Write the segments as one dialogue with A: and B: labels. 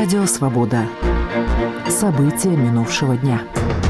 A: Радио «Свобода». События минувшего дня.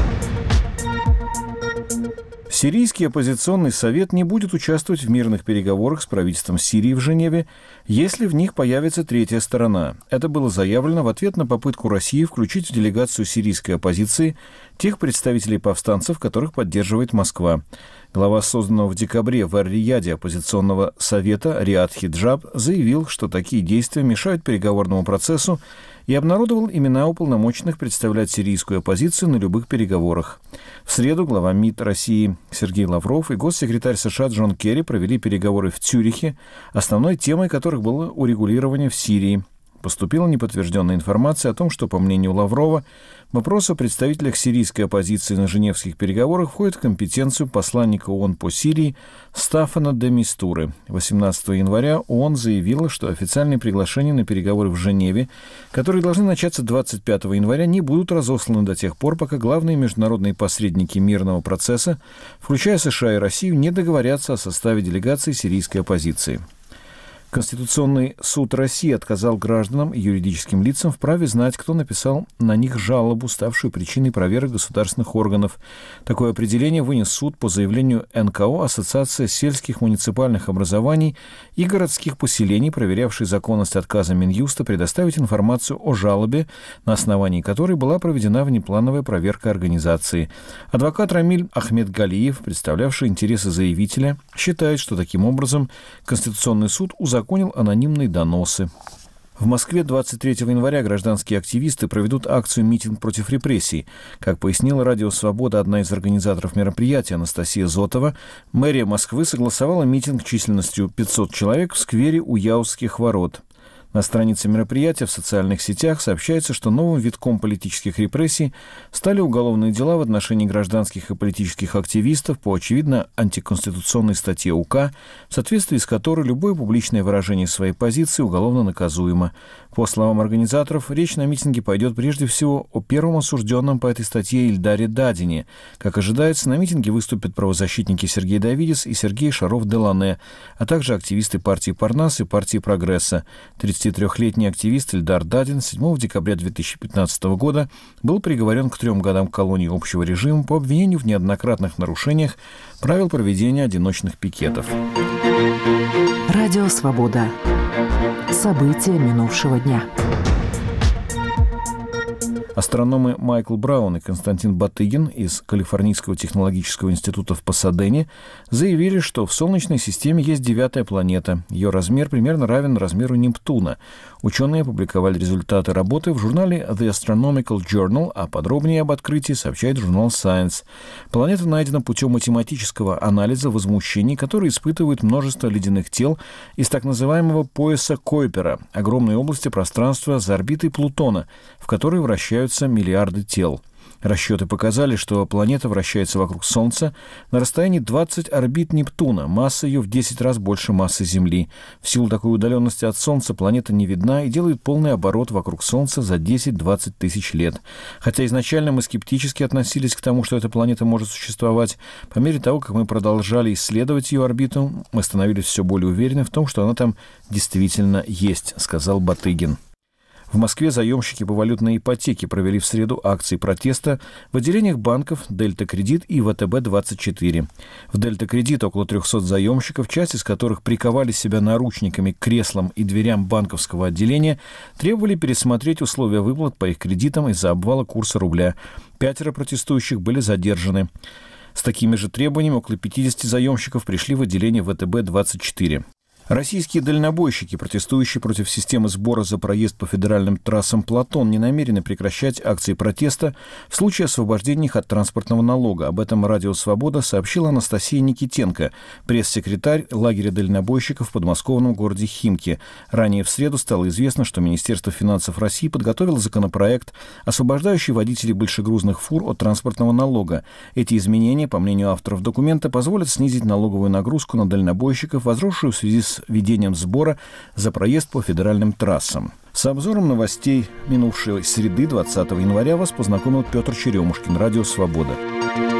B: Сирийский оппозиционный совет не будет участвовать в мирных переговорах с правительством Сирии в Женеве, если в них появится третья сторона. Это было заявлено в ответ на попытку России включить в делегацию сирийской оппозиции тех представителей повстанцев, которых поддерживает Москва. Глава созданного в декабре в Эр-Рияде оппозиционного совета Риад Хиджаб заявил, что такие действия мешают переговорному процессу, и обнародовал имена уполномоченных представлять сирийскую оппозицию на любых переговорах. В среду глава МИД России Сергей Лавров и госсекретарь США Джон Керри провели переговоры в Цюрихе, основной темой которых было урегулирование в Сирии. Поступила неподтвержденная информация о том, что, по мнению Лаврова, вопрос о представителях сирийской оппозиции на женевских переговорах входит в компетенцию посланника ООН по Сирии Стаффана де Мистуры. 18 января ООН заявила, что официальные приглашения на переговоры в Женеве, которые должны начаться 25 января, не будут разосланы до тех пор, пока главные международные посредники мирного процесса, включая США и Россию, не договорятся о составе делегации сирийской оппозиции. Конституционный суд России отказал гражданам и юридическим лицам в праве знать, кто написал на них жалобу, ставшую причиной проверок государственных органов. Такое определение вынес суд по заявлению НКО Ассоциация сельских муниципальных образований и городских поселений, проверявшей законность отказа Минюста предоставить информацию о жалобе, на основании которой была проведена внеплановая проверка организации. Адвокат Рамиль Ахмедгалиев, представлявший интересы заявителя, считает, что таким образом Конституционный суд узаконил анонимные доносы. В Москве 23 января гражданские активисты проведут акцию-митинг против репрессий. Как пояснила Радио «Свобода» одна из организаторов мероприятия Анастасия Зотова, мэрия Москвы согласовала митинг численностью 500 человек в сквере у Яузских ворот. На странице мероприятия в социальных сетях сообщается, что новым витком политических репрессий стали уголовные дела в отношении гражданских и политических активистов по очевидно антиконституционной статье УК, в соответствии с которой любое публичное выражение своей позиции уголовно наказуемо. По словам организаторов, речь на митинге пойдет прежде всего о первом осужденном по этой статье Ильдаре Дадине. Как ожидается, на митинге выступят правозащитники Сергей Давидис и Сергей Шаров-Делане, а также активисты партии Парнас и партии Прогресса. 33-летний активист Ильдар Дадин 7 декабря 2015 года был приговорен к 3 годам колонии общего режима по обвинению в неоднократных нарушениях правил проведения одиночных пикетов.
A: Радио «Свобода». События минувшего дня.
B: Астрономы Майкл Браун и Константин Батыгин из Калифорнийского технологического института в Пасадене заявили, что в Солнечной системе есть 9-я планета. Ее размер примерно равен размеру Нептуна. Ученые опубликовали результаты работы в журнале The Astronomical Journal, а подробнее об открытии сообщает журнал Science. Планета найдена путем математического анализа возмущений, которые испытывают множество ледяных тел из так называемого пояса Койпера, огромной области пространства за орбитой Плутона, в которой вращаются миллиарды тел. Расчеты показали, что планета вращается вокруг Солнца на расстоянии 20 орбит Нептуна, масса ее в 10 раз больше массы Земли. В силу такой удаленности от Солнца планета не видна и делает полный оборот вокруг Солнца за 10-20 тысяч лет. Хотя изначально мы скептически относились к тому, что эта планета может существовать, по мере того, как мы продолжали исследовать ее орбиту, мы становились все более уверены в том, что она там действительно есть, сказал Батыгин. В Москве заемщики по валютной ипотеке провели в среду акции протеста в отделениях банков «Дельта Кредит» и ВТБ-24. В «Дельта Кредит» около 300 заемщиков, часть из которых приковали себя наручниками к креслам и дверям банковского отделения, требовали пересмотреть условия выплат по их кредитам из-за обвала курса рубля. 5 протестующих были задержаны. С такими же требованиями около 50 заемщиков пришли в отделение ВТБ-24. Российские дальнобойщики, протестующие против системы сбора за проезд по федеральным трассам «Платон», не намерены прекращать акции протеста в случае освобождения их от транспортного налога. Об этом Радио «Свобода» сообщила Анастасия Никитенко, пресс-секретарь лагеря дальнобойщиков в подмосковном городе Химки. Ранее в среду стало известно, что Министерство финансов России подготовило законопроект, освобождающий водителей большегрузных фур от транспортного налога. Эти изменения, по мнению авторов документа, позволят снизить налоговую нагрузку на дальнобойщиков, возросшую в связи с введением сбора за проезд по федеральным трассам. С обзором новостей минувшей среды, 20 января, вас познакомил Петр Черемушкин, Радио «Свобода».